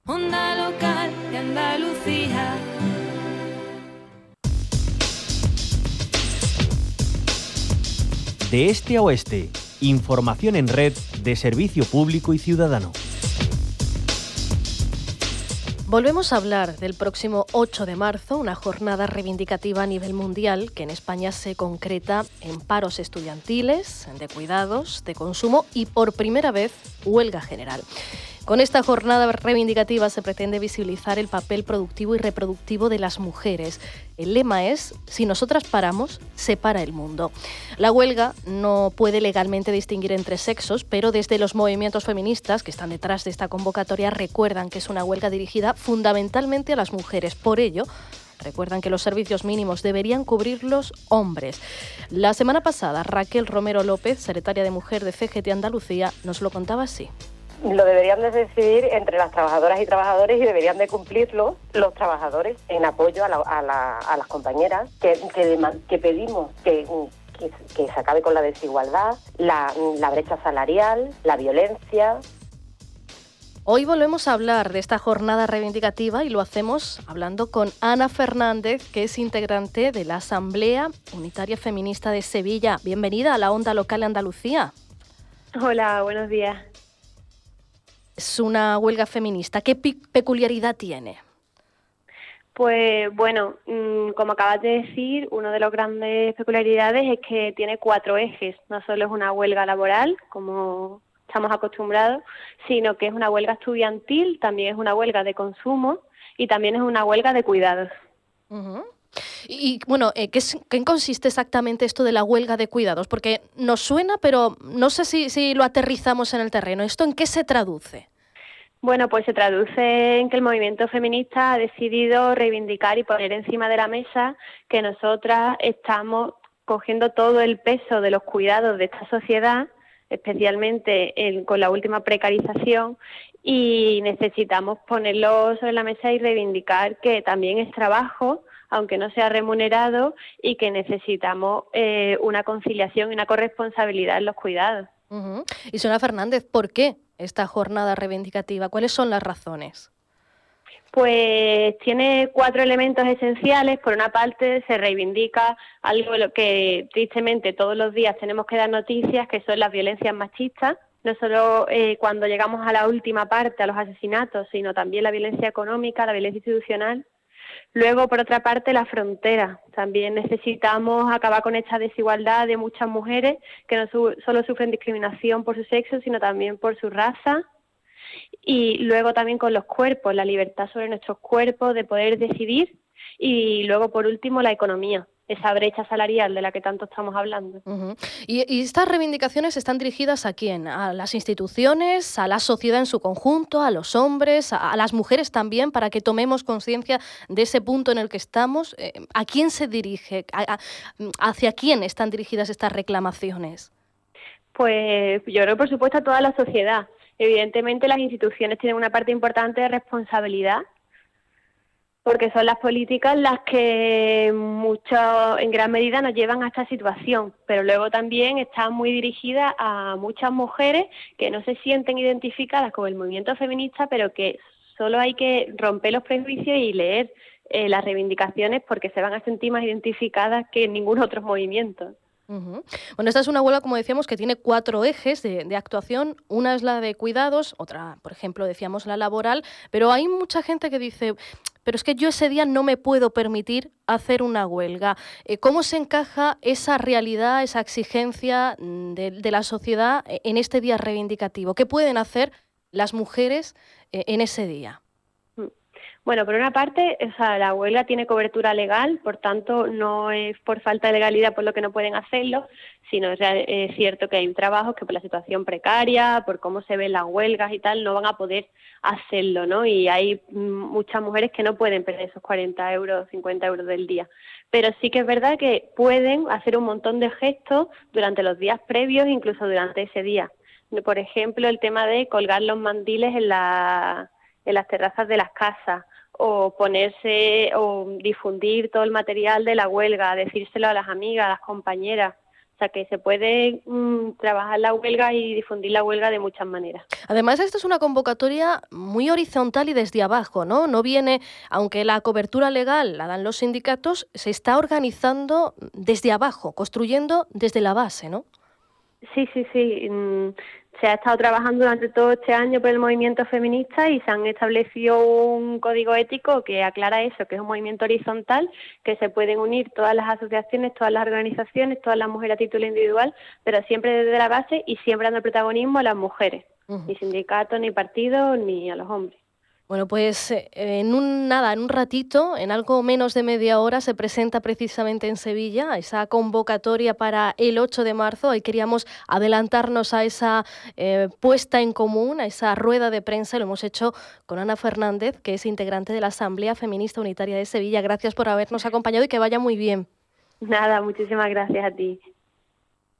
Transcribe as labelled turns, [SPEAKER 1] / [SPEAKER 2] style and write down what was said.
[SPEAKER 1] Onda local de Andalucía.
[SPEAKER 2] De este a oeste, información en red de servicio público y ciudadano.
[SPEAKER 3] Volvemos a hablar del próximo 8 de marzo, una jornada reivindicativa a nivel mundial que en España se concreta en paros estudiantiles, de cuidados, de consumo y por primera vez huelga general. Con esta jornada reivindicativa se pretende visibilizar el papel productivo y reproductivo de las mujeres. El lema es: si nosotras paramos, se para el mundo. La huelga no puede legalmente distinguir entre sexos, pero desde los movimientos feministas que están detrás de esta convocatoria recuerdan que es una huelga dirigida fundamentalmente a las mujeres. Por ello, recuerdan que los servicios mínimos deberían cubrir los hombres. La semana pasada, Raquel Romero López, secretaria de Mujer de CGT Andalucía, nos lo contaba así.
[SPEAKER 4] Lo deberían de decidir entre las trabajadoras y trabajadores y deberían de cumplirlo los trabajadores en apoyo a las compañeras que pedimos que se acabe con la desigualdad, la brecha salarial, la violencia.
[SPEAKER 3] Hoy volvemos a hablar de esta jornada reivindicativa y lo hacemos hablando con Ana Fernández, que es integrante de la Asamblea Unitaria Feminista de Sevilla. Bienvenida a la Onda Local de Andalucía.
[SPEAKER 5] Hola, buenos días.
[SPEAKER 3] Es una huelga feminista. ¿Qué peculiaridad tiene?
[SPEAKER 5] Pues bueno, como acabas de decir, una de las grandes peculiaridades es que tiene 4 ejes. No solo es una huelga laboral, como estamos acostumbrados, sino que es una huelga estudiantil, también es una huelga de consumo y también es una huelga de cuidados.
[SPEAKER 3] Uh-huh. Y bueno, ¿qué consiste exactamente esto de la huelga de cuidados? Porque nos suena, pero no sé si lo aterrizamos en el terreno. ¿Esto en qué se traduce?
[SPEAKER 5] Bueno, pues se traduce en que el movimiento feminista ha decidido reivindicar y poner encima de la mesa que nosotras estamos cogiendo todo el peso de los cuidados de esta sociedad, especialmente con la última precarización, y necesitamos ponerlo sobre la mesa y reivindicar que también es trabajo, aunque no sea remunerado, y que necesitamos una conciliación y una corresponsabilidad en los cuidados.
[SPEAKER 3] Uh-huh. Y señora Fernández, ¿por qué esta jornada reivindicativa? ¿Cuáles son las razones?
[SPEAKER 5] Pues tiene 4 elementos esenciales. Por una parte, se reivindica algo de lo que tristemente todos los días tenemos que dar noticias, que son las violencias machistas, no solo cuando llegamos a la última parte, a los asesinatos, sino también la violencia económica, la violencia institucional. Luego, por otra parte, la frontera. También necesitamos acabar con esta desigualdad de muchas mujeres que no solo sufren discriminación por su sexo, sino también por su raza. Y luego también con los cuerpos, la libertad sobre nuestros cuerpos, de poder decidir. Y luego, por último, la economía, esa brecha salarial de la que tanto estamos hablando.
[SPEAKER 3] Uh-huh. ¿Y estas reivindicaciones están dirigidas a quién? ¿A las instituciones, a la sociedad en su conjunto, a los hombres, a las mujeres también, para que tomemos conciencia de ese punto en el que estamos? ¿A quién se dirige? ¿Hacia quién están dirigidas estas reclamaciones?
[SPEAKER 5] Pues yo creo, por supuesto, a toda la sociedad. Evidentemente, las instituciones tienen una parte importante de responsabilidad, porque son las políticas las que en gran medida nos llevan a esta situación, pero luego también está muy dirigida a muchas mujeres que no se sienten identificadas con el movimiento feminista, pero que solo hay que romper los prejuicios y leer las reivindicaciones, porque se van a sentir más identificadas que en ningún otro movimiento.
[SPEAKER 3] Uh-huh. Bueno, esta es una huelga, como decíamos, que tiene 4 ejes de actuación. Una es la de cuidados, otra, por ejemplo, decíamos la laboral, pero hay mucha gente que dice: pero es que yo ese día no me puedo permitir hacer una huelga. ¿Cómo se encaja esa realidad, esa exigencia de la sociedad en este día reivindicativo? ¿Qué pueden hacer las mujeres en ese día?
[SPEAKER 5] Bueno, por una parte, la huelga tiene cobertura legal, por tanto, no es por falta de legalidad por lo que no pueden hacerlo, sino es cierto que hay trabajos que por la situación precaria, por cómo se ven las huelgas y tal, no van a poder hacerlo, ¿no? Y hay muchas mujeres que no pueden perder esos 40 euros, 50 euros del día. Pero sí que es verdad que pueden hacer un montón de gestos durante los días previos, incluso durante ese día. Por ejemplo, el tema de colgar los mandiles en las terrazas de las casas, o ponerse o difundir todo el material de la huelga, decírselo a las amigas, a las compañeras. sea que se puede trabajar la huelga y difundir la huelga de muchas maneras.
[SPEAKER 3] Además, esto es una convocatoria muy horizontal y desde abajo, ¿no? No viene, aunque la cobertura legal la dan los sindicatos, se está organizando desde abajo, construyendo desde la base, ¿no?
[SPEAKER 5] Sí. Se ha estado trabajando durante todo este año por el movimiento feminista y se han establecido un código ético que aclara eso, que es un movimiento horizontal, que se pueden unir todas las asociaciones, todas las organizaciones, todas las mujeres a título individual, pero siempre desde la base y siempre dando protagonismo a las mujeres, ni sindicatos, ni partidos, ni a los hombres.
[SPEAKER 3] Bueno, pues en un ratito, en algo menos de media hora, se presenta precisamente en Sevilla esa convocatoria para el 8 de marzo. Hoy queríamos adelantarnos a esa puesta en común, a esa rueda de prensa. Lo hemos hecho con Ana Fernández, que es integrante de la Asamblea Feminista Unitaria de Sevilla. Gracias por habernos acompañado y que vaya muy bien.
[SPEAKER 5] Nada, muchísimas gracias a ti.